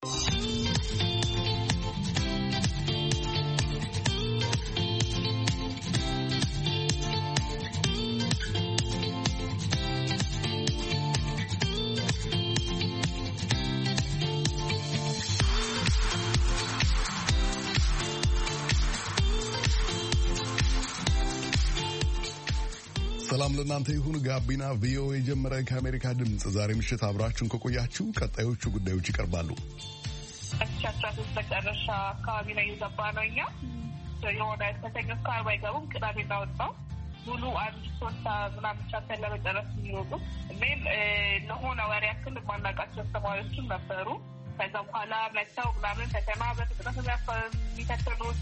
ሰላም ለእናንተ ይሁን። ጋቢና ቪኦኤ ጀመረ። ከአሜሪካ ድምጽ ዛሬ ምሽት አብራችሁን ከቆያችሁ ቀጣዮቹ ጉዳዮች ይቀርባሉ። መጨረሻ አካባቢ ላይ የገባ ነው። እኛ የሆነ ተተኞች ካርባ አይገቡም። ቅዳሜ እናወጣው ሙሉ አንድ ሶስት ምናምን ቻፕተር ለመጨረስ የሚወጡ እኔም ለሆነ ወሬ ያክል የማናውቃቸው ተማሪዎችም ነበሩ። ከዛ በኋላ መጥተው ምናምን ፈተና በፍጥነት የሚፈተኑት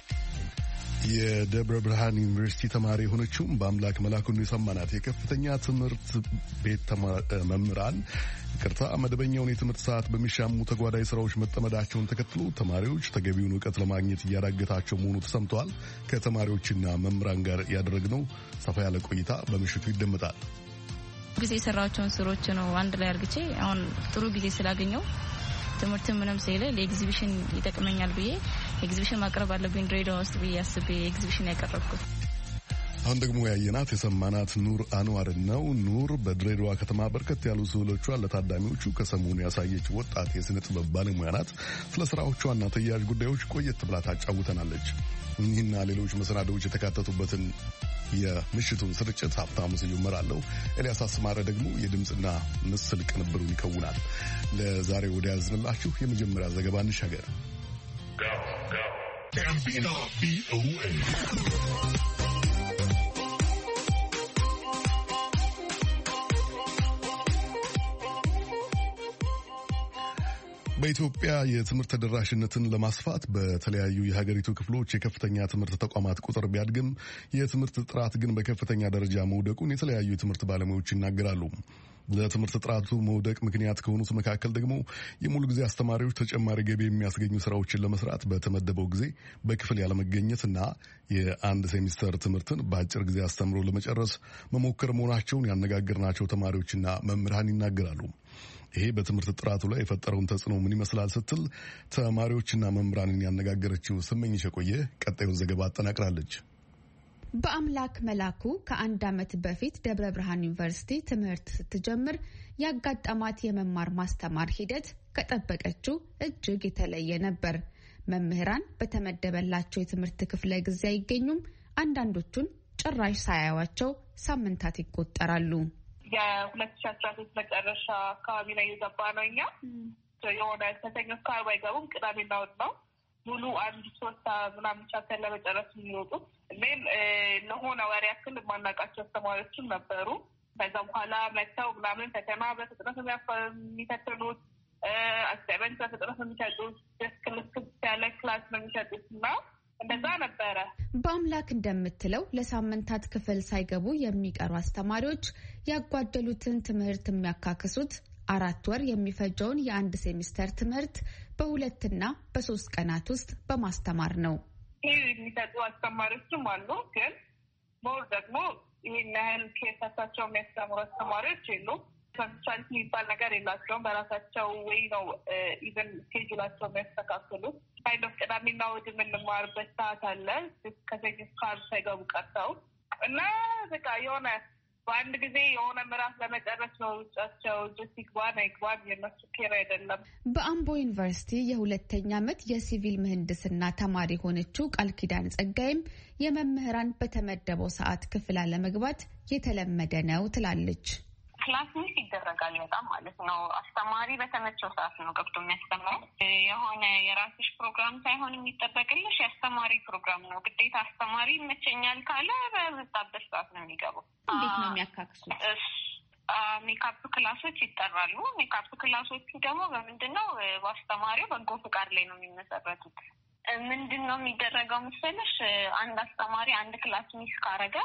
የደብረ ብርሃን ዩኒቨርሲቲ ተማሪ የሆነችውም በአምላክ መላኩን የሰማናት የከፍተኛ ትምህርት ቤት መምህራን መደበኛውን የትምህርት ሰዓት በሚሻሙ ተጓዳኝ ስራዎች መጠመዳቸውን ተከትሎ ተማሪዎች ተገቢውን እውቀት ለማግኘት እያዳገታቸው መሆኑ ተሰምተዋል። ከተማሪዎችና መምህራን ጋር ያደረግነው ሰፋ ያለ ቆይታ በምሽቱ ይደመጣል። ጊዜ የሰራቸውን ስሮች ነው አንድ ላይ አርግቼ አሁን ጥሩ ጊዜ ስላገኘው ትምህርት ምንም ሳይለ ለኤግዚቢሽን ይጠቅመኛል ብዬ ኤግዚቢሽን ማቅረብ አለብኝ ድሬዳዋ ውስጥ ብዬ አስቤ ኤግዚቢሽን ያቀረብኩት። አሁን ደግሞ ያየናት የሰማናት ኑር አንዋር ነው። ኑር በድሬዳዋ ከተማ በርከት ያሉ ስዕሎቿን ለታዳሚዎቹ ከሰሞኑ ያሳየች ወጣት የስነ ጥበብ ባለሙያ ናት። ስለ ስራዎቿና ተያያዥ ጉዳዮች ቆየት ብላ ታጫውተናለች። እኚህና ሌሎች መሰናዶዎች የተካተቱበትን የምሽቱን ስርጭት ሀብታሙ ስዩም እመራለሁ። ኤልያስ አስማረ ደግሞ የድምፅና ምስል ቅንብሩን ይከውናል። ለዛሬ ወደ ያዝንላችሁ የመጀመሪያ ዘገባ እንሻገር። በኢትዮጵያ የትምህርት ተደራሽነትን ለማስፋት በተለያዩ የሀገሪቱ ክፍሎች የከፍተኛ ትምህርት ተቋማት ቁጥር ቢያድግም የትምህርት ጥራት ግን በከፍተኛ ደረጃ መውደቁን የተለያዩ የትምህርት ባለሙያዎች ይናገራሉ። ለትምህርት ጥራቱ መውደቅ ምክንያት ከሆኑት መካከል ደግሞ የሙሉ ጊዜ አስተማሪዎች ተጨማሪ ገቢ የሚያስገኙ ስራዎችን ለመስራት በተመደበው ጊዜ በክፍል ያለመገኘትና የአንድ ሴሚስተር ትምህርትን በአጭር ጊዜ አስተምሮ ለመጨረስ መሞከር መሆናቸውን ያነጋገርናቸው ተማሪዎችና መምህራን ይናገራሉ። ይሄ በትምህርት ጥራቱ ላይ የፈጠረውን ተጽዕኖ ምን ይመስላል ስትል ተማሪዎችና መምህራንን ያነጋገረችው ስመኝሽ የቆየ ቀጣዩን ዘገባ አጠናቅራለች። በአምላክ መላኩ ከአንድ ዓመት በፊት ደብረ ብርሃን ዩኒቨርሲቲ ትምህርት ስትጀምር ያጋጠማት የመማር ማስተማር ሂደት ከጠበቀችው እጅግ የተለየ ነበር። መምህራን በተመደበላቸው የትምህርት ክፍለ ጊዜ አይገኙም። አንዳንዶቹን ጭራሽ ሳያዩዋቸው ሳምንታት ይቆጠራሉ። የ2013 መጨረሻ አካባቢ ላይ የገባ ነው። እኛ የሆነ ተተኞች ካርባ አይገቡም። ቅዳሜ እናወጣው ሙሉ አንድ ሶስት ምናምን ቻፕተር ለመጨረስ የሚወጡ እኔም ለሆነ ወሬ ያክል የማናውቃቸው ተማሪዎችም ነበሩ። ከዛ በኋላ መጥተው ምናምን ፈተና በፍጥነት የሚፈትኑት አሳይመንት በፍጥነት የሚሰጡት ደስክልስክስ ያለ ክላስ ነው የሚሰጡት እና እንደዛ ነበረ። በአምላክ እንደምትለው ለሳምንታት ክፍል ሳይገቡ የሚቀሩ አስተማሪዎች ያጓደሉትን ትምህርት የሚያካክሱት 4 ወር የሚፈጀውን የአንድ ሴሚስተር ትምህርት በ2 እና በ3 ቀናት ውስጥ በማስተማር ነው። ይህ የሚሰጡ አስተማሪዎችም አሉ፣ ግን ሞር ደግሞ ይህን ያህል ከሳቸው የሚያስተምሩ አስተማሪዎች የሉም። ኮንሰልት የሚባል ነገር የላቸውም። በራሳቸው ወይ ነው ኢቨን ስኬጁላቸው የሚያስተካክሉት። ካይንድ ኦፍ ቅዳሜና እሑድ የምንማርበት ሰዓት አለ ከሰኞ እስከ ዓርብ ሳይገቡ ቀርተው እና በቃ የሆነ በአንድ ጊዜ የሆነ ምዕራፍ ለመጨረስ ነው ውጫቸው ጅስቲክባን አይግባን የነሱ ኬር አይደለም። በአምቦ ዩኒቨርሲቲ የ2ኛ ዓመት የሲቪል ምህንድስና ተማሪ የሆነችው ቃል ኪዳን ጸጋይም የመምህራን በተመደበው ሰዓት ክፍል አለመግባት የተለመደ ነው ትላለች። ክላስ ሚስ ይደረጋል በጣም ማለት ነው። አስተማሪ በተመቸው ሰዓት ነው ገብቶ የሚያስተምረው። የሆነ የራስሽ ፕሮግራም ሳይሆን የሚጠበቅልሽ የአስተማሪ ፕሮግራም ነው። ግዴታ አስተማሪ ይመቸኛል ካለ በመጣበት ሰዓት ነው የሚገባው። እንዴት ነው የሚያካክሱት? ሜካፕ ክላሶች ይጠራሉ። ሜካፕ ክላሶቹ ደግሞ በምንድነው በአስተማሪው በጎ ፍቃድ ላይ ነው የሚመሰረቱት። ምንድነው የሚደረገው መሰለሽ? አንድ አስተማሪ አንድ ክላስ ሚስ ካረገ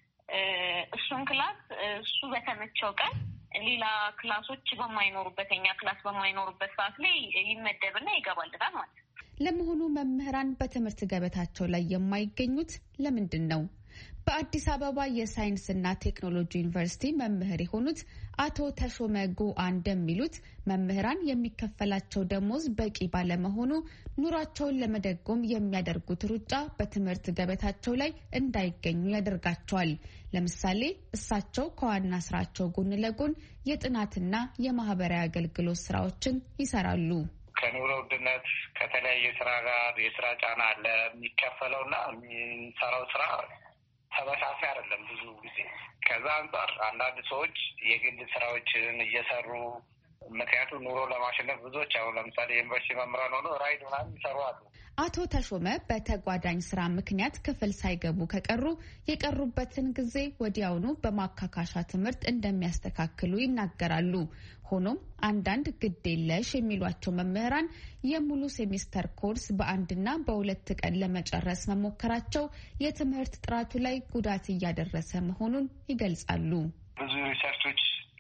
እሱን ክላስ እሱ በተመቸው ቀን ሌላ ክላሶች በማይኖሩበት የኛ ክላስ በማይኖሩበት ሰዓት ላይ ይመደብና ይገባልታል ማለት ነው። ለመሆኑ መምህራን በትምህርት ገበታቸው ላይ የማይገኙት ለምንድን ነው? በአዲስ አበባ የሳይንስና ቴክኖሎጂ ዩኒቨርሲቲ መምህር የሆኑት አቶ ተሾመ ጎአ እንደሚሉት መምህራን የሚከፈላቸው ደሞዝ በቂ ባለመሆኑ ኑሯቸውን ለመደጎም የሚያደርጉት ሩጫ በትምህርት ገበታቸው ላይ እንዳይገኙ ያደርጋቸዋል። ለምሳሌ እሳቸው ከዋና ስራቸው ጎን ለጎን የጥናትና የማህበራዊ አገልግሎት ስራዎችን ይሰራሉ። ከኑሮ ውድነት ከተለያየ ስራ ጋር የስራ ጫና አለ። የሚከፈለውና የሚሰራው ስራ ተመሳሳይ አይደለም ብዙ ጊዜ። ከዛ አንጻር አንዳንድ ሰዎች የግል ስራዎችን እየሰሩ ምክንያቱም ኑሮ ለማሸነፍ ብዙዎች አሁን ለምሳሌ ዩኒቨርሲቲ መምህራን ሆኖ ራይድ ምናምን ይሰሩ አሉ። አቶ ተሾመ በተጓዳኝ ስራ ምክንያት ክፍል ሳይገቡ ከቀሩ የቀሩበትን ጊዜ ወዲያውኑ በማካካሻ ትምህርት እንደሚያስተካክሉ ይናገራሉ። ሆኖም አንዳንድ ግድ የለሽ የሚሏቸው መምህራን የሙሉ ሴሚስተር ኮርስ በአንድና በሁለት ቀን ለመጨረስ መሞከራቸው የትምህርት ጥራቱ ላይ ጉዳት እያደረሰ መሆኑን ይገልጻሉ። ብዙ ሪሰርቾች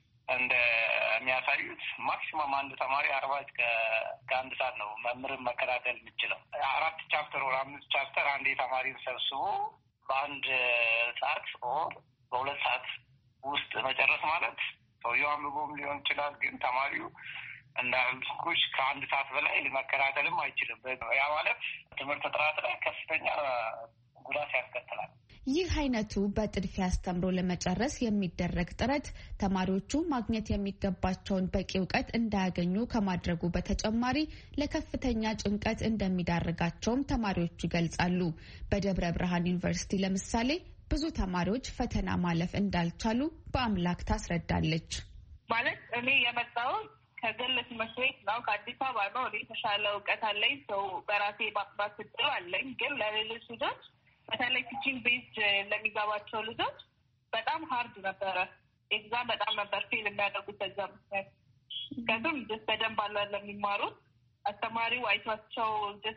እንደሚያሳዩት ማክሲመም አንድ ተማሪ 40 እስከ 1 ሰዓት ነው መምህርን መከታተል የሚችለው። 4 ቻፕተር ወር 5 ቻፕተር አንዴ ተማሪን ሰብስቦ በአንድ ሰዓት ኦር በ2 ሰዓት ውስጥ መጨረስ ማለት ሰውየው አንብቦም ሊሆን ይችላል፣ ግን ተማሪው እንዳልኩሽ ከ1 ሰዓት በላይ መከታተልም አይችልም። ያ ማለት ትምህርት ጥራት ላይ ከፍተኛ ጉዳት ያስከትላል። ይህ አይነቱ በጥድፊያ አስተምሮ ለመጨረስ የሚደረግ ጥረት ተማሪዎቹ ማግኘት የሚገባቸውን በቂ እውቀት እንዳያገኙ ከማድረጉ በተጨማሪ ለከፍተኛ ጭንቀት እንደሚዳርጋቸውም ተማሪዎቹ ይገልጻሉ። በደብረ ብርሃን ዩኒቨርሲቲ ለምሳሌ ብዙ ተማሪዎች ፈተና ማለፍ እንዳልቻሉ በአምላክ ታስረዳለች። ማለት እኔ የመጣሁት ከግል ትምህርት ቤት ነው፣ ከአዲስ አበባ ነው። እኔ የተሻለ እውቀት አለኝ፣ ሰው በራሴ ማጥናት እድል አለኝ። ግን ለሌሎች ልጆች በተለይ ቲቺንግ ቤዝድ ለሚገባቸው ልጆች በጣም ሀርድ ነበረ። ኤግዛም በጣም ነበር ፌል የሚያደርጉት በዛ ምክንያት። ምክንያቱም በደንብ አለ ለሚማሩት አስተማሪው አይቷቸው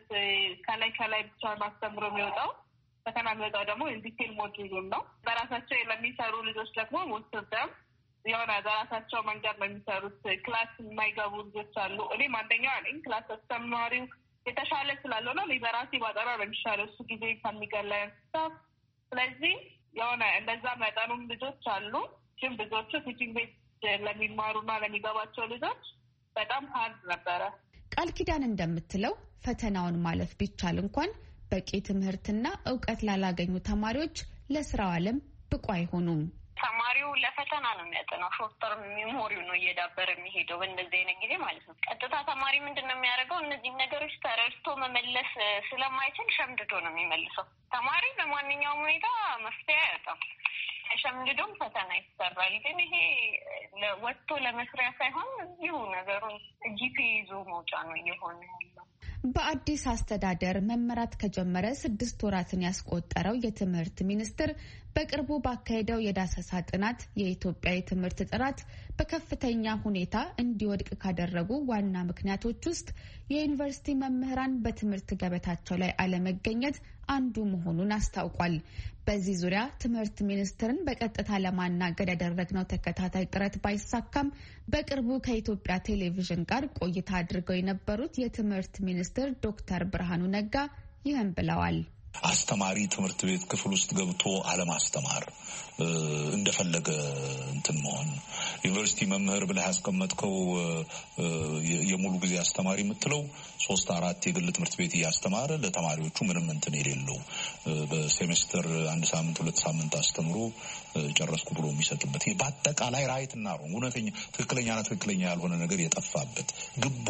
ከላይ ብቻ ማስተምሮ የሚወጣው ፈተና የሚወጣው ደግሞ ኢንዲቴል ሞጁሉን ነው። በራሳቸው ለሚሰሩ ልጆች ደግሞ ወስደም የሆነ በራሳቸው መንገድ ነው የሚሰሩት። ክላስ የማይገቡ ልጆች አሉ። እኔም አንደኛዋ ነኝ። ክላስ አስተማሪው የተሻለ ስላልሆነ በራሴ ባጠራ ነው የሚሻለው እሱ ጊዜ ከሚገለን። ስለዚህ የሆነ እንደዛ መጠኑም ልጆች አሉ። ግን ብዙዎቹ ቲቺንግ ቤት ለሚማሩና ለሚገባቸው ልጆች በጣም ሀርድ ነበረ። ቃል ኪዳን እንደምትለው ፈተናውን ማለፍ ቢቻል እንኳን በቂ ትምህርትና እውቀት ላላገኙ ተማሪዎች ለስራው ዓለም ብቁ አይሆኑም። ተማሪው ለፈተና ነው የሚያጠናው። ሾርተር ሜሞሪው ነው እየዳበረ የሚሄደው በእንደዚህ አይነት ጊዜ ማለት ነው። ቀጥታ ተማሪ ምንድን ነው የሚያደርገው? እነዚህ ነገሮች ተረድቶ መመለስ ስለማይችል ሸምድዶ ነው የሚመልሰው። ተማሪ በማንኛውም ሁኔታ መፍትሄ አያጣም። ሸምድዶም ፈተና ይሰራል። ግን ይሄ ወጥቶ ለመስሪያ ሳይሆን እዚሁ ነገሩን ጂፒ ይዞ መውጫ ነው እየሆነ ያለው። በአዲስ አስተዳደር መመራት ከጀመረ 6 ወራትን ያስቆጠረው የትምህርት ሚኒስቴር በቅርቡ ባካሄደው የዳሰሳ ጥናት የኢትዮጵያ የትምህርት ጥራት በከፍተኛ ሁኔታ እንዲወድቅ ካደረጉ ዋና ምክንያቶች ውስጥ የዩኒቨርሲቲ መምህራን በትምህርት ገበታቸው ላይ አለመገኘት አንዱ መሆኑን አስታውቋል። በዚህ ዙሪያ ትምህርት ሚኒስቴርን በቀጥታ ለማናገር ያደረግነው ተከታታይ ጥረት ባይሳካም በቅርቡ ከኢትዮጵያ ቴሌቪዥን ጋር ቆይታ አድርገው የነበሩት የትምህርት ሚኒስትር ዶክተር ብርሃኑ ነጋ ይህን ብለዋል። አስተማሪ ትምህርት ቤት ክፍል ውስጥ ገብቶ አለማስተማር፣ እንደፈለገ እንትን መሆን፣ ዩኒቨርሲቲ መምህር ብለህ ያስቀመጥከው የሙሉ ጊዜ አስተማሪ የምትለው 3-4 የግል ትምህርት ቤት እያስተማረ ለተማሪዎቹ ምንም እንትን የሌለው በሴሜስተር 1 ሳምንት 2 ሳምንት አስተምሮ ጨረስኩ ብሎ የሚሰጥበት፣ በአጠቃላይ ራይትና ሮንግ እውነተኛ ትክክለኛና ትክክለኛ ያልሆነ ነገር የጠፋበት፣ ግቦ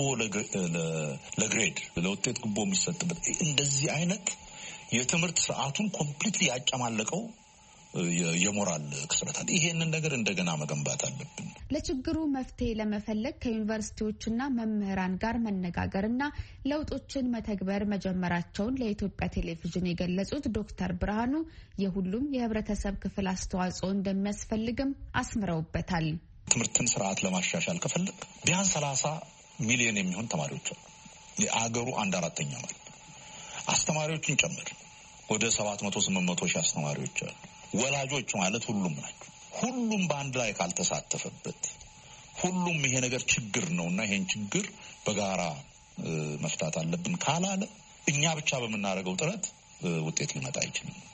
ለግሬድ ለውጤት ግቦ የሚሰጥበት እንደዚህ አይነት የትምህርት ስርዓቱን ኮምፕሊትሊ ያጨማለቀው የሞራል ክስረታል። ይሄንን ነገር እንደገና መገንባት አለብን። ለችግሩ መፍትሄ ለመፈለግ ከዩኒቨርሲቲዎችና መምህራን ጋር መነጋገርና ለውጦችን መተግበር መጀመራቸውን ለኢትዮጵያ ቴሌቪዥን የገለጹት ዶክተር ብርሃኑ የሁሉም የህብረተሰብ ክፍል አስተዋጽኦ እንደሚያስፈልግም አስምረውበታል። ትምህርትን ስርዓት ለማሻሻል ከፈለግ ቢያንስ 30 ሚሊዮን የሚሆን ተማሪዎች አሉ። የአገሩ 1/4 ማለት አስተማሪዎችን ጨምር ወደ 700-800 ሺህ አስተማሪዎች አሉ። ወላጆች ማለት ሁሉም ናቸው። ሁሉም በአንድ ላይ ካልተሳተፈበት ሁሉም ይሄ ነገር ችግር ነውና ይሄን ችግር በጋራ መፍታት አለብን ካላለ እኛ ብቻ በምናደርገው ጥረት ውጤት ሊመጣ አይችልም።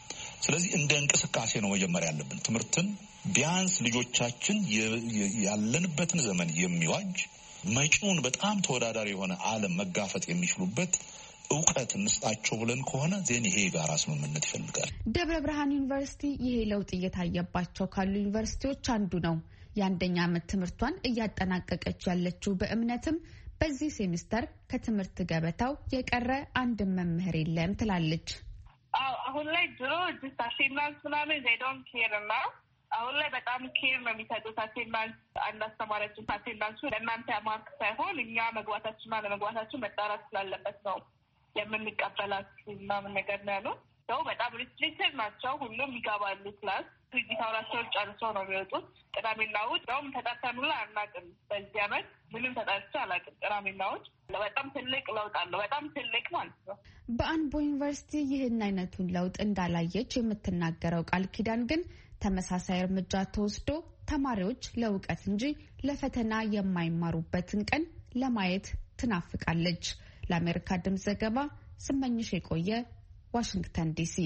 ስለዚህ እንደ እንቅስቃሴ ነው መጀመሪያ ያለብን። ትምህርትን ቢያንስ ልጆቻችን ያለንበትን ዘመን የሚዋጅ መጪውን በጣም ተወዳዳሪ የሆነ ዓለም መጋፈጥ የሚችሉበት እውቀት እንስጣቸው ብለን ከሆነ ዜን ይሄ ጋር ስምምነት ይፈልጋል። ደብረ ብርሃን ዩኒቨርሲቲ ይሄ ለውጥ እየታየባቸው ካሉ ዩኒቨርሲቲዎች አንዱ ነው። የአንደኛ ዓመት ትምህርቷን እያጠናቀቀች ያለችው በእምነትም በዚህ ሴሚስተር ከትምህርት ገበታው የቀረ አንድ መምህር የለም ትላለች። አሁን ላይ ድሮ ጅስት አቴንዳንስ ምናምን they don't care እና አሁን ላይ በጣም ኬር ነው የሚሰጡት። አቴንዳንስ አንድ አስተማሪያችን አቴንዳንሱ ለእናንተ ማርክ ሳይሆን እኛ መግባታችንና ለመግባታችን መጣራት ስላለበት ነው የምንቀበላችሁ ምናምን ነገር ነው ያሉት። ሰው በጣም ሪስትሪክትድ ናቸው። ሁሉም ይገባሉ ክላስ ቪዲዮራቸውን ጨርሰው ነው የሚወጡት። ቅዳሜና እሑድ እንደውም ተጠርተን ሁላ አናውቅም። በዚህ ዓመት ምንም ተጠርቼ አላውቅም። ቅዳሜና እሑድ በጣም ትልቅ ለውጥ አለው። በጣም ትልቅ ማለት ነው። በአምቦ ዩኒቨርሲቲ ይህን አይነቱን ለውጥ እንዳላየች የምትናገረው ቃል ኪዳን ግን ተመሳሳይ እርምጃ ተወስዶ ተማሪዎች ለእውቀት እንጂ ለፈተና የማይማሩበትን ቀን ለማየት ትናፍቃለች። ለአሜሪካ ድምፅ ዘገባ ስመኝሽ የቆየ ዋሽንግተን ዲሲ።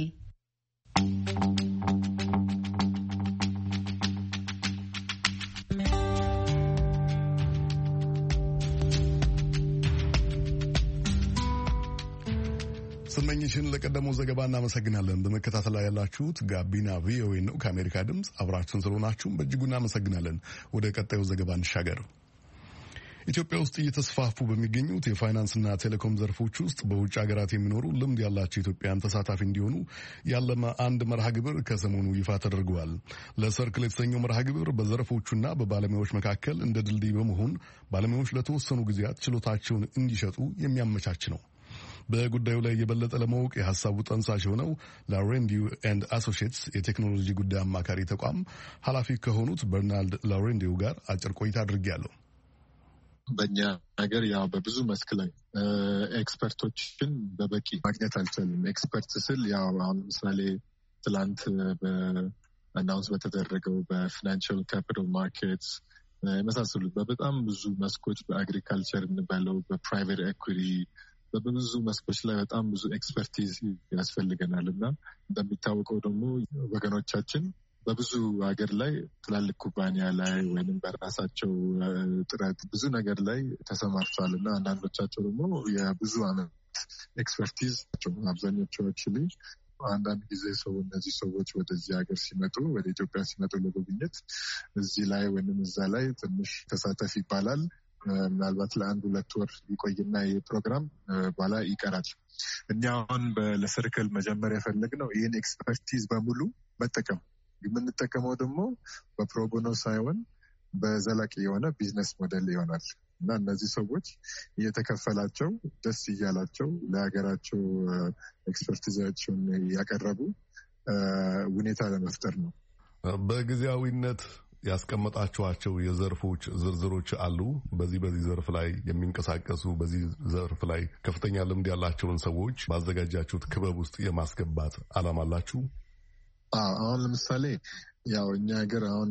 ስመኝሽን ለቀደመው ዘገባ እናመሰግናለን። በመከታተል ላይ ያላችሁት ጋቢና ቪኦኤ ነው። ከአሜሪካ ድምፅ አብራችሁን ስለሆናችሁም በእጅጉ እናመሰግናለን። ወደ ቀጣዩ ዘገባ እንሻገር። ኢትዮጵያ ውስጥ እየተስፋፉ በሚገኙት የፋይናንስና ቴሌኮም ዘርፎች ውስጥ በውጭ ሀገራት የሚኖሩ ልምድ ያላቸው ኢትዮጵያውያን ተሳታፊ እንዲሆኑ ያለመ አንድ መርሃ ግብር ከሰሞኑ ይፋ ተደርገዋል። ለሰርክል የተሰኘው መርሃ ግብር በዘርፎቹና በባለሙያዎች መካከል እንደ ድልድይ በመሆን ባለሙያዎች ለተወሰኑ ጊዜያት ችሎታቸውን እንዲሸጡ የሚያመቻች ነው። በጉዳዩ ላይ የበለጠ ለማወቅ የሀሳቡ ጠንሳሽ የሆነው ላውሬንዲው ኤንድ አሶሺየትስ የቴክኖሎጂ ጉዳይ አማካሪ ተቋም ኃላፊ ከሆኑት በርናልድ ላውሬንዲው ጋር አጭር ቆይታ አድርጌያለሁ። በእኛ ሀገር ያው በብዙ መስክ ላይ ኤክስፐርቶችን በበቂ ማግኘት አልቻልም። ኤክስፐርት ስል ያው አሁን ለምሳሌ ትላንት በአናውንስ በተደረገው በፋይናንሻል ካፒታል ማርኬትስ የመሳሰሉት በጣም ብዙ መስኮች በአግሪካልቸር እንበለው በፕራይቬት ኤኩዊቲ በብዙ መስኮች ላይ በጣም ብዙ ኤክስፐርቲዝ ያስፈልገናል እና እንደሚታወቀው ደግሞ ወገኖቻችን በብዙ ሀገር ላይ ትላልቅ ኩባንያ ላይ ወይም በራሳቸው ጥረት ብዙ ነገር ላይ ተሰማርተዋል እና አንዳንዶቻቸው ደግሞ የብዙ ዓመት ኤክስፐርቲዝ ናቸው። አብዛኞቹ አክቹዋሊ አንዳንድ ጊዜ እነዚህ ሰዎች ወደዚህ ሀገር ሲመጡ ወደ ኢትዮጵያ ሲመጡ ለጉብኝት እዚህ ላይ ወይም እዛ ላይ ትንሽ ተሳተፍ ይባላል። ምናልባት ለአንድ 2 ወር ይቆይና ይህ ፕሮግራም በኋላ ይቀራል። እኛ አሁን ለሰርክል መጀመሪያ የፈለግነው ይህን ኤክስፐርቲዝ በሙሉ መጠቀም የምንጠቀመው ደግሞ በፕሮቦኖ ሳይሆን በዘላቂ የሆነ ቢዝነስ ሞዴል ይሆናል እና እነዚህ ሰዎች እየተከፈላቸው ደስ እያላቸው ለሀገራቸው ኤክስፐርቲዛቸውን ያቀረቡ ሁኔታ ለመፍጠር ነው። በጊዜያዊነት ያስቀመጣችኋቸው የዘርፎች ዝርዝሮች አሉ። በዚህ ዘርፍ ላይ የሚንቀሳቀሱ በዚህ ዘርፍ ላይ ከፍተኛ ልምድ ያላቸውን ሰዎች ባዘጋጃችሁት ክበብ ውስጥ የማስገባት ዓላማ አላችሁ? አሁን ለምሳሌ ያው እኛ ሀገር አሁን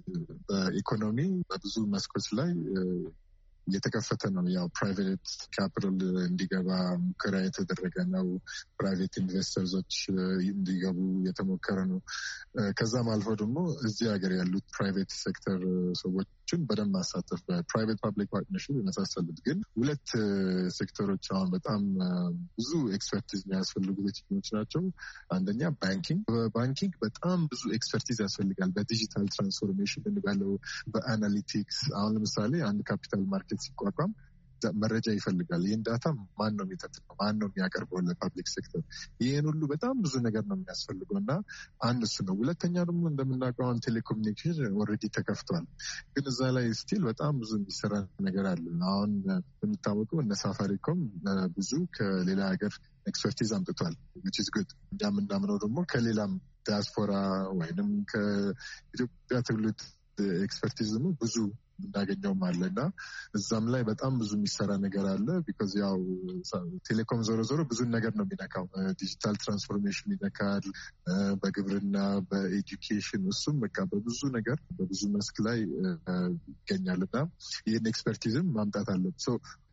በኢኮኖሚ በብዙ መስኮች ላይ እየተከፈተ ነው። ያው ፕራይቬት ካፒታል እንዲገባ ሙከራ የተደረገ ነው። ፕራይቬት ኢንቨስተርዞች እንዲገቡ የተሞከረ ነው። ከዛም አልፎ ደግሞ እዚህ ሀገር ያሉት ፕራይቬት ሴክተር ሰዎችን በደንብ ማሳተፍ በፕራይቬት ፓብሊክ ፓርትነርሽፕ የመሳሰሉት። ግን 2 ሴክተሮች አሁን በጣም ብዙ ኤክስፐርቲዝ የሚያስፈልጉ ቴክኖሎጂ ናቸው። አንደኛ ባንኪንግ። በባንኪንግ በጣም ብዙ ኤክስፐርቲዝ ያስፈልጋል። በዲጂታል ትራንስፎርሜሽን እንበለው፣ በአናሊቲክስ። አሁን ለምሳሌ አንድ ካፒታል ማርኬት ሲቋቋም መረጃ ይፈልጋል። ይህን ዳታ ማን ነው የሚጠጥነው? ማን ነው የሚያቀርበው ለፓብሊክ ሴክተር? ይህን ሁሉ በጣም ብዙ ነገር ነው የሚያስፈልገው እና አንድ እሱ ነው። ሁለተኛ ደግሞ እንደምናውቀው አሁን ቴሌኮሙኒኬሽን ኦልሬዲ ተከፍቷል። ግን እዛ ላይ ስቲል በጣም ብዙ የሚሰራ ነገር አለ። አሁን የሚታወቀው እነ ሳፋሪኮም ብዙ ከሌላ ሀገር ኤክስፐርቲዝ አምጥቷል። which is good። እንደምናምነው ደግሞ ከሌላም ዲያስፖራ ወይንም ከኢትዮጵያ ትውልድ ኤክስፐርቲዝ ደግሞ ብዙ እንዳገኘውም አለ እና እዛም ላይ በጣም ብዙ የሚሰራ ነገር አለ። ቢኮዝ ያው ቴሌኮም ዞሮ ዞሮ ብዙ ነገር ነው የሚነካው። ዲጂታል ትራንስፎርሜሽን ይነካል፣ በግብርና፣ በኤጁኬሽን፣ እሱም በቃ በብዙ ነገር በብዙ መስክ ላይ ይገኛል እና ይህን ኤክስፐርቲዝም ማምጣት አለብን።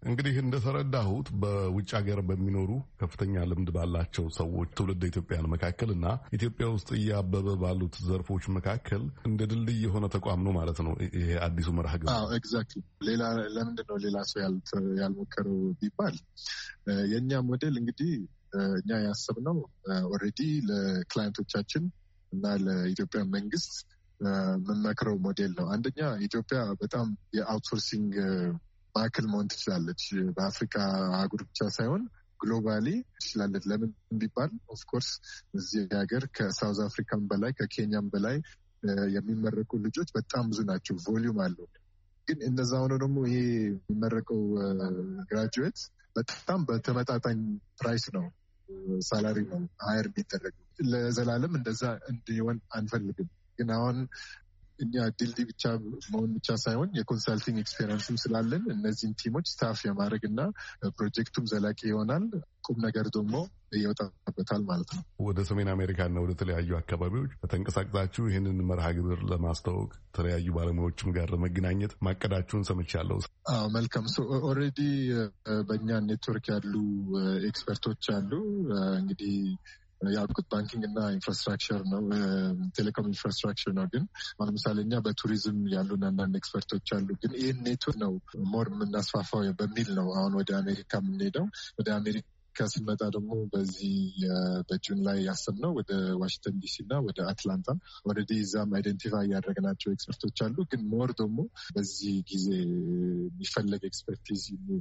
እንግዲህ እንደተረዳሁት በውጭ ሀገር በሚኖሩ ከፍተኛ ልምድ ባላቸው ሰዎች ትውልድ ኢትዮጵያን መካከል እና ኢትዮጵያ ውስጥ እያበበ ባሉት ዘርፎች መካከል እንደ ድልድይ የሆነ ተቋም ነው ማለት ነው ይሄ አዲሱ መርሃ ግብር። ኤግዛክትሊ። ለምንድን ነው ሌላ ሰው ያልሞከረው ቢባል የእኛ ሞዴል እንግዲህ እኛ ያሰብነው ኦልሬዲ ለክላይንቶቻችን እና ለኢትዮጵያ መንግስት የምንመክረው ሞዴል ነው። አንደኛ ኢትዮጵያ በጣም የአውትሶርሲንግ ማዕከል መሆን ትችላለች። በአፍሪካ አህጉር ብቻ ሳይሆን ግሎባሊ ትችላለች። ለምን ቢባል ኦፍኮርስ እዚህ ሀገር ከሳውዝ አፍሪካም በላይ ከኬንያም በላይ የሚመረቁ ልጆች በጣም ብዙ ናቸው። ቮሊዩም አለው። ግን እንደዛ ሆኖ ደግሞ ይሄ የሚመረቀው ግራጁዌት በጣም በተመጣጣኝ ፕራይስ ነው ሳላሪ ነው ሀይር የሚደረግ። ለዘላለም እንደዛ እንዲሆን አንፈልግም። ግን አሁን እኛ ድልድይ ብቻ መሆን ብቻ ሳይሆን የኮንሳልቲንግ ኤክስፔሪንስም ስላለን እነዚህን ቲሞች ስታፍ የማድረግ እና ፕሮጀክቱም ዘላቂ ይሆናል፣ ቁም ነገር ደግሞ ይወጣበታል ማለት ነው። ወደ ሰሜን አሜሪካና ወደ ተለያዩ አካባቢዎች ተንቀሳቅሳችሁ ይህንን መርሃ ግብር ለማስተዋወቅ የተለያዩ ባለሙያዎችም ጋር ለመገናኘት ማቀዳችሁን ሰምቻለሁ። መልካም። ኦልሬዲ በእኛ ኔትወርክ ያሉ ኤክስፐርቶች አሉ። እንግዲህ ያልኩት ባንኪንግ እና ኢንፍራስትራክቸር ነው፣ ቴሌኮም ኢንፍራስትራክቸር ነው። ግን ለምሳሌ እኛ በቱሪዝም ያሉን አንዳንድ ኤክስፐርቶች አሉ። ግን ይህን ኔትወርክ ነው ሞር የምናስፋፋው በሚል ነው አሁን ወደ አሜሪካ የምንሄደው። ወደ አሜሪካ ስንመጣ ደግሞ በዚህ በጁን ላይ ያሰብነው ወደ ዋሽንግተን ዲሲ እና ወደ አትላንታ ኦልሬዲ እዛም አይደንቲፋይ ያደረግናቸው ኤክስፐርቶች አሉ። ግን ሞር ደግሞ በዚህ ጊዜ የሚፈለግ ኤክስፐርቲዝ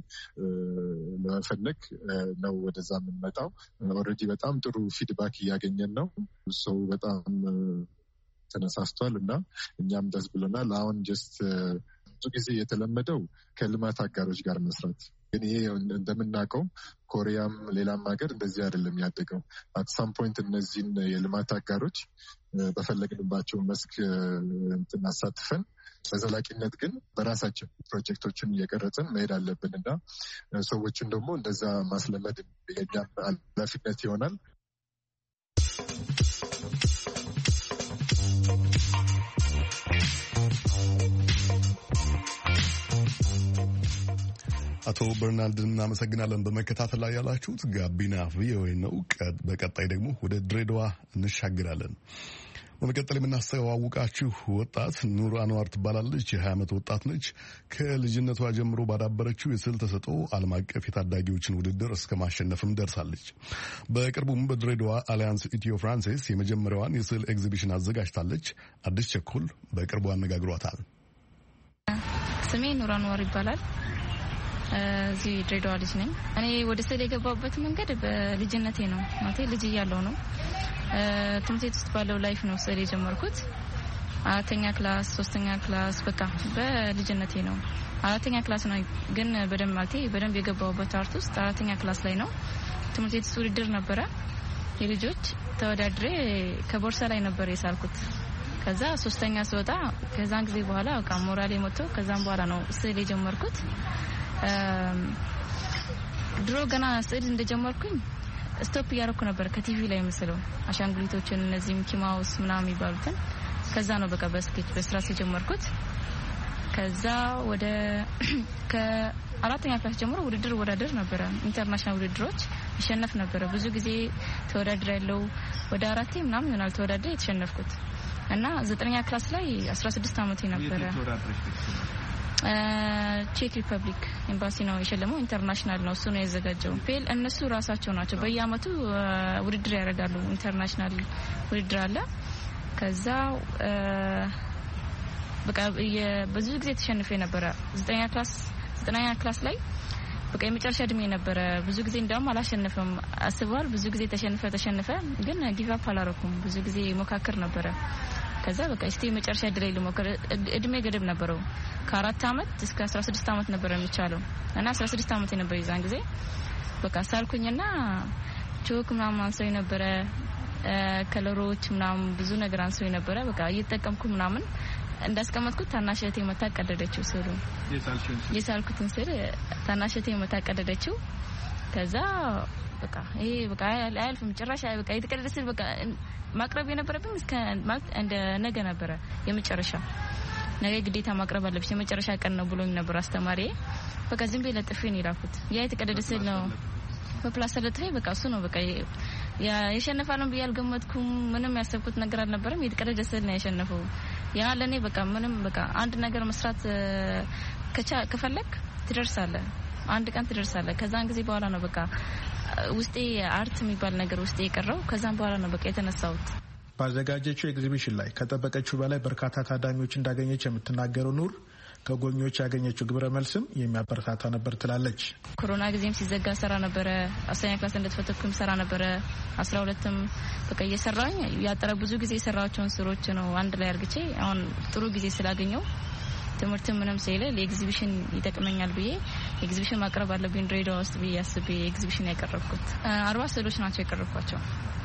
ለመፈለግ ነው ወደዛ የምንመጣው። ኦልሬዲ በጣም ጥሩ ፊድባክ እያገኘን ነው። ሰው በጣም ተነሳስቷል እና እኛም ደስ ብሎናል። አሁን ጀስት ብዙ ጊዜ የተለመደው ከልማት አጋሮች ጋር መስራት፣ ግን ይሄ እንደምናውቀው ኮሪያም ሌላም ሀገር እንደዚህ አይደለም ያደገው። አት ሳም ፖይንት እነዚህን የልማት አጋሮች በፈለግንባቸው መስክ አሳትፈን በዘላቂነት ግን በራሳችን ፕሮጀክቶችን እየቀረጽን መሄድ አለብን እና ሰዎችን ደግሞ እንደዛ ማስለመድ የኛም ኃላፊነት ይሆናል። አቶ በርናርድን እናመሰግናለን። በመከታተል ላይ ያላችሁት ጋቢና ቪኦኤ ነው። በቀጣይ ደግሞ ወደ ድሬዳዋ እንሻግራለን። በመቀጠል የምናስተዋውቃችሁ ወጣት ኑር አንዋር ትባላለች። የ20 ዓመት ወጣት ነች። ከልጅነቷ ጀምሮ ባዳበረችው የስዕል ተሰጥኦ ዓለም አቀፍ የታዳጊዎችን ውድድር እስከ ማሸነፍም ደርሳለች። በቅርቡም በድሬዳዋ አሊያንስ ኢትዮ ፍራንሴስ የመጀመሪያዋን የስዕል ኤግዚቢሽን አዘጋጅታለች። አዲስ ቸኩል በቅርቡ አነጋግሯታል። ስሜ ኑር አንዋር ይባላል። እዚህ ድሬዳዋ ልጅ ነኝ። እኔ ወደ ስዕል የገባበት መንገድ በልጅነቴ ነው። ማለት ልጅ እያለሁ ነው። ትምህርት ቤት ውስጥ ባለው ላይፍ ነው ስዕል የጀመርኩት። 4ኛ ክላስ 3ኛ ክላስ በቃ በልጅነቴ ነው። 4ኛ ክላስ ነው ግን በደንብ የገባሁበት አርት ውስጥ 4ኛ ክላስ ላይ ነው። ትምህርት ቤት ውስጥ ውድድር ነበረ የልጆች ተወዳድሬ ከቦርሳ ላይ ነበር የሳልኩት። ከዛ 3ኛ ስወጣ ከዛን ጊዜ በኋላ በቃ ሞራሌ ሞቶ ከዛም በኋላ ነው ስዕል የጀመርኩት። ድሮ ገና ስዕል እንደጀመርኩኝ ስቶፕ እያደረኩ ነበር ከቲቪ ላይ ምስለው አሻንጉሊቶችን እነዚህ ሚኪ ማውስ ምናምን የሚባሉትን። ከዛ ነው በቃ በስኬች በስራት የጀመርኩት። ከዛ ወደ ከ4ኛ ክላስ ጀምሮ ውድድር ወዳደር ነበረ። ኢንተርናሽናል ውድድሮች ይሸነፍ ነበረ። ብዙ ጊዜ ተወዳድር ያለው ወደ 4 ምናምን ይሆናል ተወዳድሬ የተሸነፍኩት እና 9ኛ ክላስ ላይ 16 ዓመቴ ነበረ። ቼክ ሪፐብሊክ ኤምባሲ ነው የሸለመው። ኢንተርናሽናል ነው እሱ ነው ያዘጋጀው። ፔል እነሱ ራሳቸው ናቸው በየአመቱ ውድድር ያደርጋሉ። ኢንተርናሽናል ውድድር አለ። ከዛ በቃ ብዙ ጊዜ ተሸንፌ ነበረ። 9ኛ ክላስ ላይ በቃ የመጨረሻ እድሜ ነበረ። ብዙ ጊዜ እንደውም አላሸነፈም አስበዋል። ብዙ ጊዜ ተሸነፈ ግን ጊቭ አፕ አላረኩም። ብዙ ጊዜ ሞካከር ነበረ። ከዛ በቃ እስቲ የመጨረሻ እድል ልሞክር። እድሜ ገደብ ነበረው። ከ4 ዓመት እስከ 16 ዓመት ነበር የሚቻለው እና 16 ዓመት ነበር የዛን ጊዜ። በቃ ሳልኩኝና ቾክ ምናምን አንሶኝ ነበረ፣ ከለሮች ምናምን ብዙ ነገር አንሶኝ ነበረ። በቃ እየተጠቀምኩ ምናምን እንዳስቀመጥኩት ታናሽቴ መታ ቀደደችው ስዕሉ። የሳልኩትን ስዕል ታናሽቴ መታ ቀደደችው። ከዛ በቃ ይሄ በቃ አያልፍም ጭራሽ በቃ የተቀደደ ስዕል በቃ ማቅረብ የነበረብኝ እስከ ማለት እንደ ነገ ነበረ የመጨረሻ። ነገ ግዴታ ማቅረብ አለብሽ የመጨረሻ ቀን ነው ብሎኝ ነበር አስተማሪ። በቃ ዝም ብዬ ለጥፌ ነው የላኩት። ያ የተቀደደ ስዕል ነው በፕላስተር ለጥፌ በቃ እሱ ነው በቃ የሸነፋለን ብዬ አልገመትኩም። ምንም ያሰብኩት ነገር አልነበረም። የተቀደደ ስዕል ነው ያሸነፈው። ያ ለኔ በቃ ምንም በቃ አንድ ነገር መስራት ከፈለክ ትደርሳለህ፣ አንድ ቀን ትደርሳለህ። ከዛን ጊዜ በኋላ ነው በቃ ውስጤ አርት የሚባል ነገር ውስጤ የቀረው። ከዛን በኋላ ነው በቃ የተነሳሁት። ባዘጋጀችው ኤግዚቢሽን ላይ ከጠበቀችው በላይ በርካታ ታዳሚዎች እንዳገኘች የምትናገረው ኑር ከጎብኚዎች ያገኘችው ግብረ መልስም የሚያበረታታ ነበር ትላለች። ኮሮና ጊዜም ሲዘጋ ሰራ ነበረ። 10ኛ ክላስ እንደተፈተንኩም ሰራ ነበረ። 12ም በቃ እየሰራኝ ያጠረ ብዙ ጊዜ የሰራቸውን ስሮች ነው አንድ ላይ አርግቼ አሁን ጥሩ ጊዜ ስላገኘው ትምህርት ምንም ሳይለ ለኤግዚቢሽን ይጠቅመኛል ብዬ ኤግዚቢሽን ማቅረብ አለብኝ ድሬዳዋ ውስጥ ብዬ አስቤ ኤግዚቢሽን ያቀረብኩት 40 ስዕሎች ናቸው ያቀረብኳቸው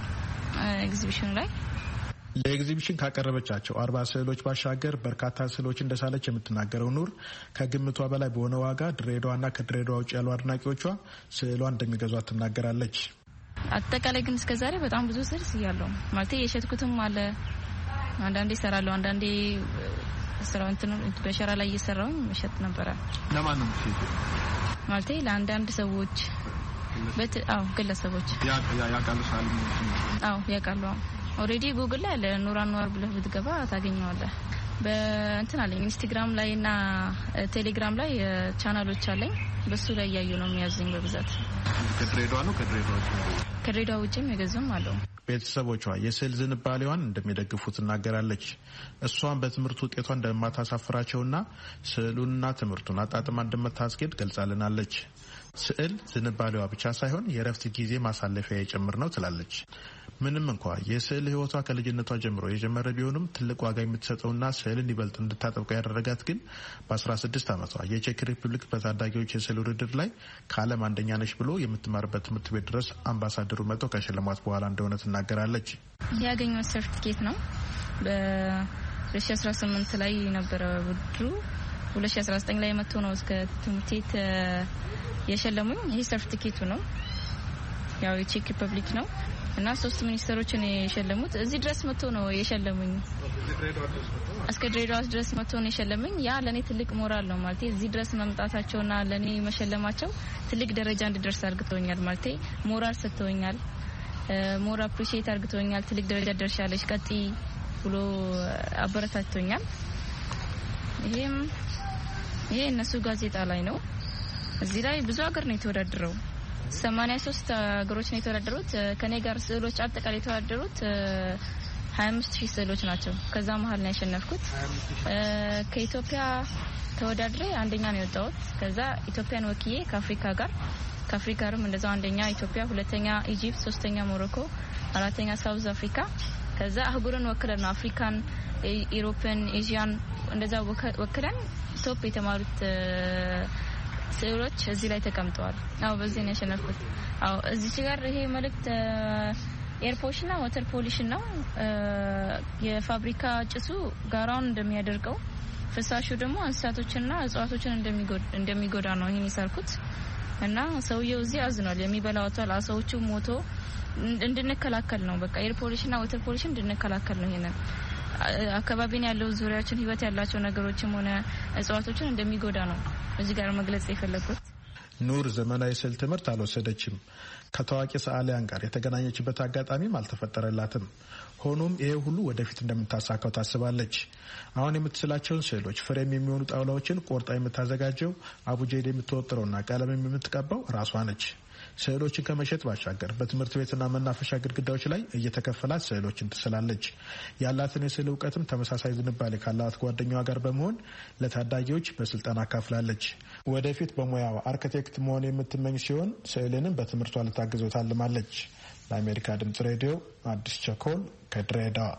ኤግዚቢሽኑ ላይ። ለኤግዚቢሽን ካቀረበቻቸው 40 ስዕሎች ባሻገር በርካታ ስዕሎች እንደሳለች የምትናገረው ኑር ከግምቷ በላይ በሆነ ዋጋ ድሬዳዋና ከድሬዳዋ ውጭ ያሉ አድናቂዎቿ ስዕሏን እንደሚገዟት ትናገራለች። አጠቃላይ ግን እስከዛሬ በጣም ብዙ ስዕል ስያለሁ ማለት የሸጥኩትም አለ። አንዳንዴ እሰራለሁ፣ አንዳንዴ ስራውን በሸራ ላይ እየሰራው መሸጥ ነበር። ለማን ነው ማለት ለአንዳንድ ሰዎች ግለሰቦች ያቃሉ ሳሉ ያቃሉ። ኦሬዲ ጉግል ላይ ለኑር አንዋር ብለህ ብትገባ ታገኘዋለህ። በእንትን አለኝ ኢንስታግራም ላይ እና ቴሌግራም ላይ ቻናሎች አለኝ። በሱ ላይ ያዩ ነው የሚያዙኝ በብዛት። ከድሬዳዋ ነው ከድሬዳዋ ውጭም የገዙም አለው። ቤተሰቦቿ የስዕል ዝንባሌዋን እንደሚደግፉ ትናገራለች። እሷን በትምህርት ውጤቷ እንደማታሳፍራቸውና ስዕሉንና ትምህርቱን አጣጥማ እንደምታስጌድ ገልጻልናለች። ስዕል ዝንባሌዋ ብቻ ሳይሆን የእረፍት ጊዜ ማሳለፊያ የጭምር ነው ትላለች። ምንም እንኳ የስዕል ሕይወቷ ከልጅነቷ ጀምሮ የጀመረ ቢሆንም ትልቅ ዋጋ የምትሰጠውና ስዕልን ይበልጥ እንድታጠብቀው ያደረጋት ግን በ16 ዓመቷ የቼክ ሪፐብሊክ በታዳጊዎች የስዕል ውድድር ላይ ከዓለም አንደኛ ነች ብሎ የምትማርበት ትምህርት ቤት ድረስ አምባሳደሩ መጥቶ ከሽልማት በኋላ እንደሆነ ትናገራለች። ያገኘው ሰርቲፊኬት ነው። በ2018 ላይ ነበረ ውድድሩ። 2019 ላይ መጥቶ ነው እስከ ትምህርት ቤት የሸለሙኝ። ይሄ ሰርቲፊኬቱ ነው። ያው የቼክ ሪፐብሊክ ነው እና 3 ሚኒስተሮችን የሸለሙት እዚህ ድረስ መጥቶ ነው የሸለሙኝ። እስከ ድሬዳዋ ድረስ መጥቶ ነው የሸለሙኝ። ያ ለኔ ትልቅ ሞራል ነው ማለት እዚህ ድረስ መምጣታቸውና ለኔ መሸለማቸው ትልቅ ደረጃ እንድደርስ አድርገውኛል ማለት ሞራል ሰጥተውኛል። ሞር አፕሪሺየት አድርገውኛል። ትልቅ ደረጃ ደርሻለሽ ቀጥይ ብሎ አበረታቶኛል። ይሄ እነሱ ጋዜጣ ላይ ነው። እዚህ ላይ ብዙ ሀገር ነው የተወዳደረው። 83 ሀገሮች ነው የተወዳደሩት። ከኔ ጋር ስዕሎች አጠቃላይ የተወዳደሩት 25000 ስዕሎች ናቸው። ከዛ መሀል ነው ያሸነፍኩት። ከኢትዮጵያ ተወዳድሬ አንደኛ ነው የወጣሁት። ከዛ ኢትዮጵያን ወክዬ ከአፍሪካም እንደዛው አንደኛ ኢትዮጵያ፣ ሁለተኛ ኢጂፕት፣ ሶስተኛ ሞሮኮ፣ አራተኛ ሳውዝ አፍሪካ። ከዛ አህጉርን ወክለን ነው አፍሪካን፣ ኢሮፕን፣ ኤዥያን እንደዛ ወክለን ቶፕ የተማሩት ስዕሎች እዚህ ላይ ተቀምጠዋል። በዚህ ነው ያሸነፍኩት። እዚህ ጋር ይሄ መልእክት ኤር ፖሊሽንና ዋተር ፖሊሽን ነው። የፋብሪካ ጭሱ ጋራውን እንደሚያደርገው ፍሳሹ ደግሞ እንስሳቶችንና እጽዋቶችን እንደሚጎዳ ነው ይሄን የሰርኩት እና ሰውየው እዚህ አዝኗል። የሚበላው አጥቷል። አሳዎቹ ሞቶ እንድንከላከል ነው። በቃ ኤር ፖሊሽንና ዋተር ፖሊሽን እንድንከላከል ነው። ይሄንን አካባቢን ያለው ዙሪያችን ህይወት ያላቸው ነገሮችም ሆነ እጽዋቶችን እንደሚጎዳ ነው እዚህ ጋር መግለጽ የፈለኩት። ኑር ዘመናዊ ስዕል ትምህርት አልወሰደችም። ከታዋቂ ሰዓሊያን ጋር የተገናኘችበት አጋጣሚም አልተፈጠረላትም። ሆኖም ይሄ ሁሉ ወደፊት እንደምታሳካው ታስባለች። አሁን የምትስላቸውን ስዕሎች ፍሬም የሚሆኑ ጣውላዎችን ቆርጣ የምታዘጋጀው፣ አቡጀዴ የምትወጥረውና ቀለም የምትቀባው ራሷ ነች። ስዕሎችን ከመሸጥ ባሻገር በትምህርት ቤትና መናፈሻ ግድግዳዎች ላይ እየተከፈላት ስዕሎችን ትስላለች። ያላትን የስዕል እውቀትም ተመሳሳይ ዝንባሌ ካላት ጓደኛዋ ጋር በመሆን ለታዳጊዎች በስልጠና አካፍላለች። ወደፊት በሙያዋ አርክቴክት መሆን የምትመኝ ሲሆን ስዕልንም በትምህርቷ ልታግዘው ታልማለች። ለአሜሪካ ድምጽ ሬዲዮ አዲስ ቸኮል ከድሬዳዋ።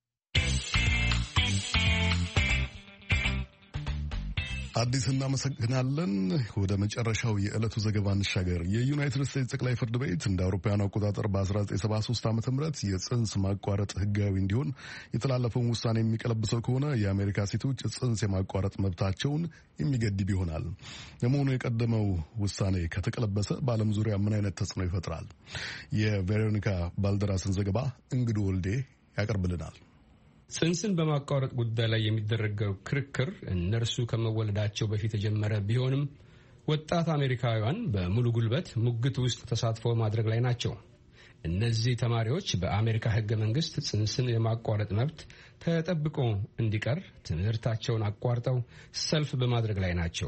አዲስ እናመሰግናለን። ወደ መጨረሻው የዕለቱ ዘገባ እንሻገር። የዩናይትድ ስቴትስ ጠቅላይ ፍርድ ቤት እንደ አውሮፓውያን አቆጣጠር በ1973 ዓ.ም የጽንስ ማቋረጥ ህጋዊ እንዲሆን የተላለፈውን ውሳኔ የሚቀለብሰው ከሆነ የአሜሪካ ሴቶች ጽንስ የማቋረጥ መብታቸውን የሚገድብ ይሆናል። ለመሆኑ የቀደመው ውሳኔ ከተቀለበሰ በዓለም ዙሪያ ምን አይነት ተጽዕኖ ይፈጥራል? የቬሮኒካ ባልደራስን ዘገባ እንግዶ ወልዴ ያቀርብልናል። ጽንስን በማቋረጥ ጉዳይ ላይ የሚደረገው ክርክር እነርሱ ከመወለዳቸው በፊት የጀመረ ቢሆንም ወጣት አሜሪካውያን በሙሉ ጉልበት ሙግት ውስጥ ተሳትፎ ማድረግ ላይ ናቸው። እነዚህ ተማሪዎች በአሜሪካ ሕገ መንግስት ጽንስን የማቋረጥ መብት ተጠብቆ እንዲቀር ትምህርታቸውን አቋርጠው ሰልፍ በማድረግ ላይ ናቸው።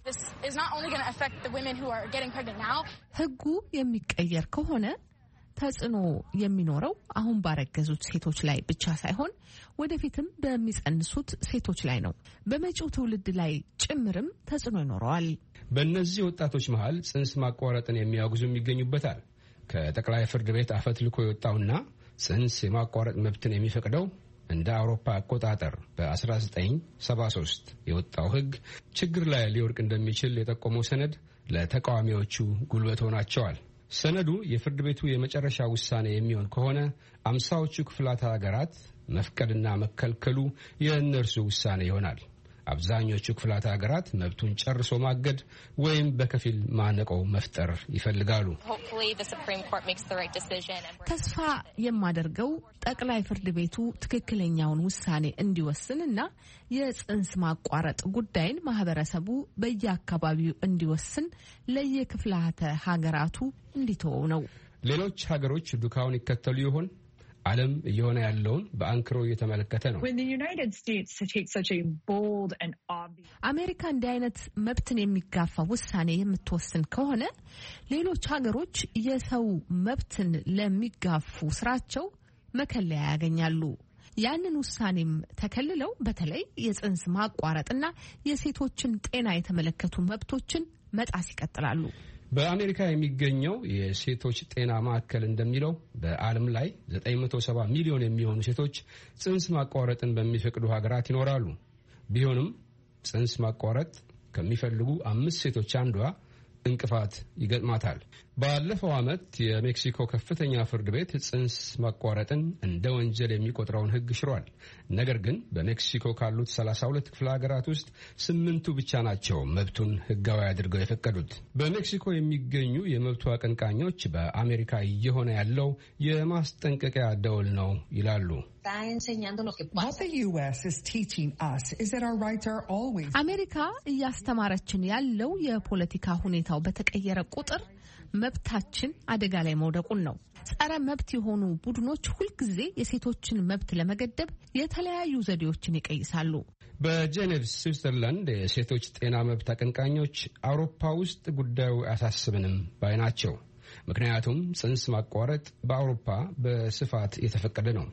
ሕጉ የሚቀየር ከሆነ ተጽዕኖ የሚኖረው አሁን ባረገዙት ሴቶች ላይ ብቻ ሳይሆን ወደፊትም በሚጸንሱት ሴቶች ላይ ነው። በመጪው ትውልድ ላይ ጭምርም ተጽዕኖ ይኖረዋል። በእነዚህ ወጣቶች መሃል ጽንስ ማቋረጥን የሚያወግዙም ይገኙበታል። ከጠቅላይ ፍርድ ቤት አፈትልኮ የወጣውና ጽንስ የማቋረጥ መብትን የሚፈቅደው እንደ አውሮፓ አቆጣጠር በ1973 የወጣው ሕግ ችግር ላይ ሊወድቅ እንደሚችል የጠቆመው ሰነድ ለተቃዋሚዎቹ ጉልበት ሆናቸዋል። ሰነዱ የፍርድ ቤቱ የመጨረሻ ውሳኔ የሚሆን ከሆነ 50ዎቹ ክፍላተ ሀገራት መፍቀድና መከልከሉ የእነርሱ ውሳኔ ይሆናል። አብዛኞቹ ክፍላተ ሀገራት መብቱን ጨርሶ ማገድ ወይም በከፊል ማነቆ መፍጠር ይፈልጋሉ። ተስፋ የማደርገው ጠቅላይ ፍርድ ቤቱ ትክክለኛውን ውሳኔ እንዲወስን እና የጽንስ ማቋረጥ ጉዳይን ማህበረሰቡ በየአካባቢው እንዲወስን ለየክፍላተ ሀገራቱ እንዲተወው ነው። ሌሎች ሀገሮች ዱካውን ይከተሉ ይሆን? ዓለም እየሆነ ያለውን በአንክሮ እየተመለከተ ነው። አሜሪካ እንዲህ አይነት መብትን የሚጋፋ ውሳኔ የምትወስን ከሆነ ሌሎች ሀገሮች የሰው መብትን ለሚጋፉ ስራቸው መከለያ ያገኛሉ። ያንን ውሳኔም ተከልለው በተለይ የጽንስ ማቋረጥና የሴቶችን ጤና የተመለከቱ መብቶችን መጣስ ይቀጥላሉ። በአሜሪካ የሚገኘው የሴቶች ጤና ማዕከል እንደሚለው በዓለም ላይ 970 ሚሊዮን የሚሆኑ ሴቶች ጽንስ ማቋረጥን በሚፈቅዱ ሀገራት ይኖራሉ። ቢሆንም ጽንስ ማቋረጥ ከሚፈልጉ 5 ሴቶች አንዷ እንቅፋት ይገጥማታል። ባለፈው ዓመት የሜክሲኮ ከፍተኛ ፍርድ ቤት ጽንስ ማቋረጥን እንደ ወንጀል የሚቆጥረውን ሕግ ሽሯል። ነገር ግን በሜክሲኮ ካሉት 32 ክፍለ ሀገራት ውስጥ 8ቱ ብቻ ናቸው መብቱን ሕጋዊ አድርገው የፈቀዱት። በሜክሲኮ የሚገኙ የመብቱ አቀንቃኞች በአሜሪካ እየሆነ ያለው የማስጠንቀቂያ ደወል ነው ይላሉ። አሜሪካ እያስተማረችን ያለው የፖለቲካ ሁኔታው በተቀየረ ቁጥር መብታችን አደጋ ላይ መውደቁን ነው። ጸረ መብት የሆኑ ቡድኖች ሁልጊዜ የሴቶችን መብት ለመገደብ የተለያዩ ዘዴዎችን ይቀይሳሉ። በጄኔቭ ስዊትዘርላንድ የሴቶች ጤና መብት አቀንቃኞች አውሮፓ ውስጥ ጉዳዩ አያሳስብንም ባይ ናቸው። ምክንያቱም ጽንስ ማቋረጥ በአውሮፓ በስፋት የተፈቀደ ነው።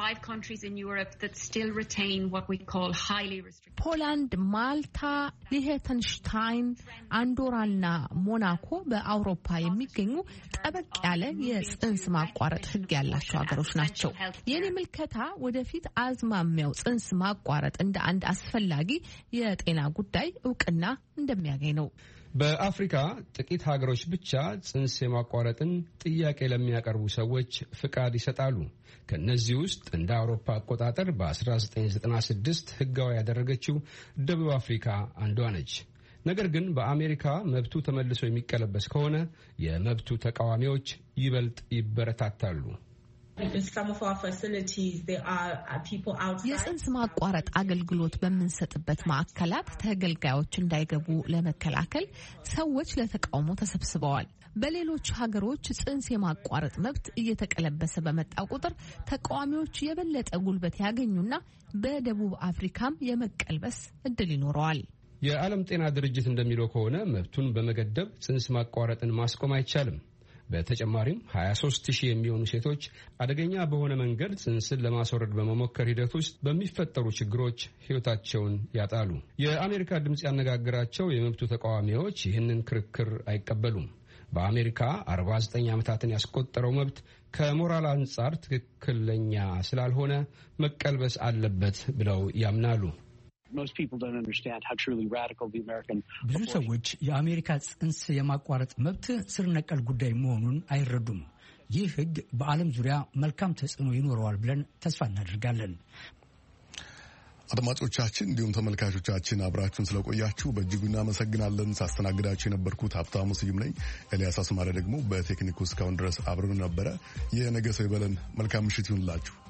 ፖላንድ፣ ማልታ፣ ሊሄተንሽታይን፣ አንዶራና ሞናኮ በአውሮፓ የሚገኙ ጠበቅ ያለ የጽንስ ማቋረጥ ሕግ ያላቸው ሀገሮች ናቸው። የኔ ምልከታ ወደፊት አዝማሚያው ጽንስ ማቋረጥ እንደ አንድ አስፈላጊ የጤና ጉዳይ እውቅና እንደሚያገኝ ነው። በአፍሪካ ጥቂት ሀገሮች ብቻ ጽንስ የማቋረጥን ጥያቄ ለሚያቀርቡ ሰዎች ፍቃድ ይሰጣሉ። ከነዚህ ውስጥ እንደ አውሮፓ አቆጣጠር በ1996 ሕጋዊ ያደረገችው ደቡብ አፍሪካ አንዷ ነች። ነገር ግን በአሜሪካ መብቱ ተመልሶ የሚቀለበስ ከሆነ የመብቱ ተቃዋሚዎች ይበልጥ ይበረታታሉ። የጽንስ ማቋረጥ አገልግሎት በምንሰጥበት ማዕከላት ተገልጋዮች እንዳይገቡ ለመከላከል ሰዎች ለተቃውሞ ተሰብስበዋል። በሌሎች ሀገሮች ጽንስ የማቋረጥ መብት እየተቀለበሰ በመጣ ቁጥር ተቃዋሚዎች የበለጠ ጉልበት ያገኙና በደቡብ አፍሪካም የመቀልበስ እድል ይኖረዋል። የዓለም ጤና ድርጅት እንደሚለው ከሆነ መብቱን በመገደብ ጽንስ ማቋረጥን ማስቆም አይቻልም። በተጨማሪም 23,000 የሚሆኑ ሴቶች አደገኛ በሆነ መንገድ ጽንስን ለማስወረድ በመሞከር ሂደት ውስጥ በሚፈጠሩ ችግሮች ሕይወታቸውን ያጣሉ። የአሜሪካ ድምፅ ያነጋገራቸው የመብቱ ተቃዋሚዎች ይህንን ክርክር አይቀበሉም። በአሜሪካ 49 ዓመታትን ያስቆጠረው መብት ከሞራል አንጻር ትክክለኛ ስላልሆነ መቀልበስ አለበት ብለው ያምናሉ። ብዙ ሰዎች የአሜሪካ ጽንስ የማቋረጥ መብት ስር ነቀል ጉዳይ መሆኑን አይረዱም። ይህ ሕግ በዓለም ዙሪያ መልካም ተጽዕኖ ይኖረዋል ብለን ተስፋ እናደርጋለን። አድማጮቻችን እንዲሁም ተመልካቾቻችን አብራችሁን ስለቆያችሁ በእጅጉ እናመሰግናለን። ሳስተናግዳችሁ የነበርኩት ሀብታሙ ስዩም ነኝ። ኤልያስ አስማረ ደግሞ በቴክኒኩ እስካሁን ድረስ አብረን ነበረ። የነገ ሰው ይበለን። መልካም ምሽት ይሁንላችሁ።